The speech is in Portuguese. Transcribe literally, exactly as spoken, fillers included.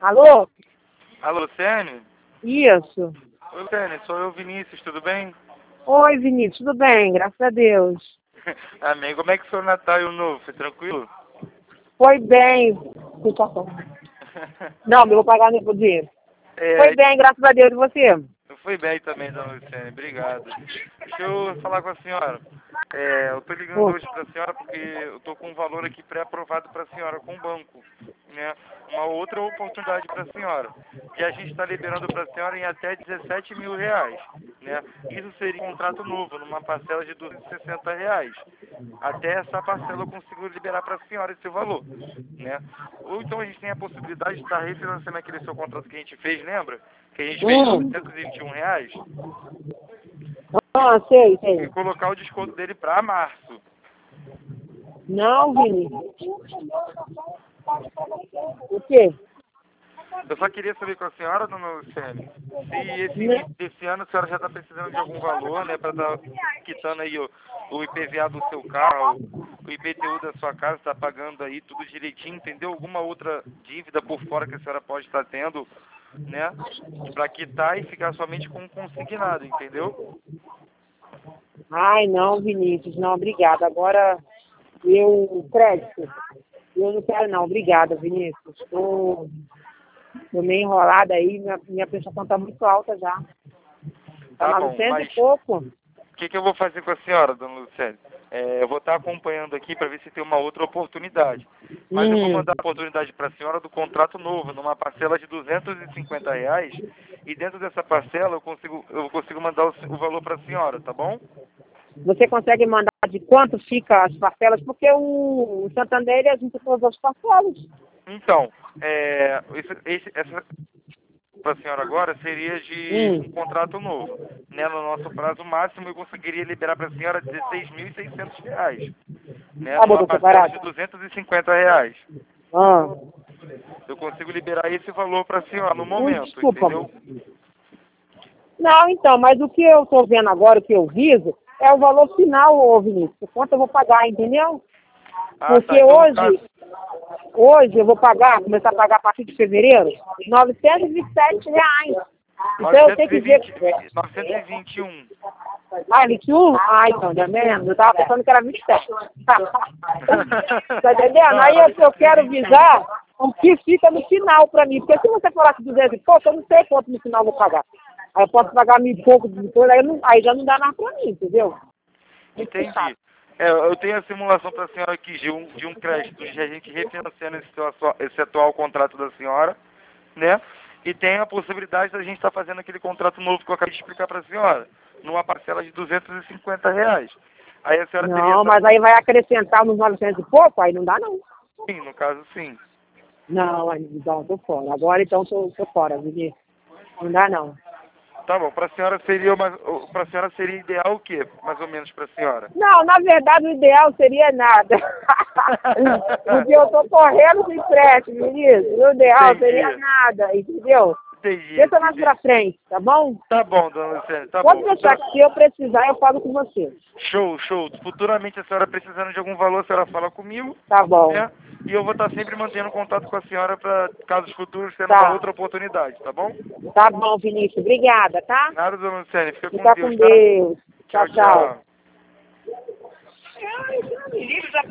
Alô? Alô, Luciane? Isso. Oi, Luciane, sou eu, Vinícius, tudo bem? Oi, Vinícius, tudo bem? Graças a Deus. Amém. Como é que foi o Natal e o Novo? Foi tranquilo? Foi bem. Não, eu vou pagar meu dinheiro. É, Foi bem, graças a Deus. E você? foi bem também, dona Luciane, obrigado. Deixa eu falar com a senhora. É, eu estou ligando Oi. hoje para a senhora porque eu estou com um valor aqui pré-aprovado para a senhora com o banco, né? Uma outra oportunidade para a senhora. E a gente está liberando para a senhora em até dezessete mil reais, né? Isso seria um contrato novo, numa parcela de duzentos e sessenta reais. Até essa parcela eu consigo liberar para a senhora esse valor, né? Ou então a gente tem a possibilidade de estar refinanciando aquele seu contrato que a gente fez, lembra? Que a gente fez de Hum. novecentos e vinte e um reais Ah, sei, e sei. colocar o desconto dele para março. Não, Vinícius. O quê? Eu só queria saber com a senhora, dona Luciane, se esse Né? início desse ano a senhora já está precisando de algum valor, né, para estar quitando aí o, o I P V A do seu carro, o I P T U da sua casa, está pagando aí tudo direitinho, entendeu? Alguma outra dívida por fora que a senhora pode estar tendo, né, para quitar e ficar somente com o consignado, entendeu? Ai, não, Vinícius, não, obrigada. Agora, eu, crédito, eu não quero não, obrigada, Vinícius. Estou meio enrolada aí, minha, minha prestação está muito alta já. Está Tá bom, novecentos mas e pouco. o que, que eu vou fazer com a senhora, dona Luciane? É, eu vou estar acompanhando aqui para ver se tem uma outra oportunidade. Mas eu vou Hum. mandar a oportunidade para a senhora do contrato novo, numa parcela de duzentos e cinquenta reais. E dentro dessa parcela eu consigo, eu consigo mandar o, o valor para a senhora, tá bom? Você consegue mandar de quanto fica as parcelas? Porque o, o Santander, a gente todas as parcelas. Então, é, esse, esse, essa para a senhora agora seria de um Hum. contrato novo. Né? No nosso prazo máximo eu conseguiria liberar para a senhora dezesseis mil e seiscentos reais. Né? Tá bom, Numa tô parcela de separado. duzentos e cinquenta reais. Ah. Eu consigo liberar esse valor para a senhora no Ui, momento, desculpa, amor. entendeu? Não, então, mas o que eu estou vendo agora, o que eu viso, é o valor final, ô Vinícius. O quanto eu vou pagar, entendeu? Ah, tá. Porque Então, no hoje, caso, hoje eu vou pagar, começar a pagar a partir de fevereiro, novecentos e vinte e sete reais. Então eu tenho que ver. novecentos e vinte, novecentos e vinte e um. Ah, vinte e um? Ah, então, já menos. Eu tava pensando que era vinte e sete. Tá entendendo? Não, Aí era eu, eu quero duzentos e vinte e um. visar o que fica no final pra mim. Porque se você falar que duzentos e pouco, eu não sei quanto no final eu vou pagar. Aí eu posso pagar mil e pouco depois, aí, não, aí já não dá mais pra mim, entendeu? Entendi. É, eu tenho a simulação para a senhora aqui de um, de um crédito de a gente refinanciando esse, atual- esse atual contrato da senhora, né? E tem a possibilidade da gente estar fazendo aquele contrato novo que eu acabei de explicar para a senhora, numa parcela de duzentos e cinquenta reais. Aí a senhora teria Não, essa... mas aí vai acrescentar nos novecentos e pouco, aí não dá não. Sim, no caso, sim. Não, aí, então, tô fora. Agora então tô, tô fora, Vivi. Não dá não. Tá bom, para a senhora seria uma, para a senhora seria ideal o quê, mais ou menos para a senhora? Não, na verdade o ideal seria nada. Porque eu tô correndo de empréstimo, ministro. O ideal seria Entendi, nada, entendeu? entendi, Deixa mais pra entendi. frente, tá bom? Tá bom, dona Luciane, tá Pode bom. deixar Futura- que se eu precisar eu falo com você. Show, show. Futuramente a senhora precisando de algum valor, a senhora fala comigo, Tá bom. né? E eu vou estar sempre mantendo contato com a senhora para casos futuros tendo uma Tá. outra oportunidade, tá bom? Tá bom, Vinícius. Obrigada, tá? Nada, dona Luciane. Fica com Fica com Deus, tá? Deus. Tchau, Tchau, tchau. tchau.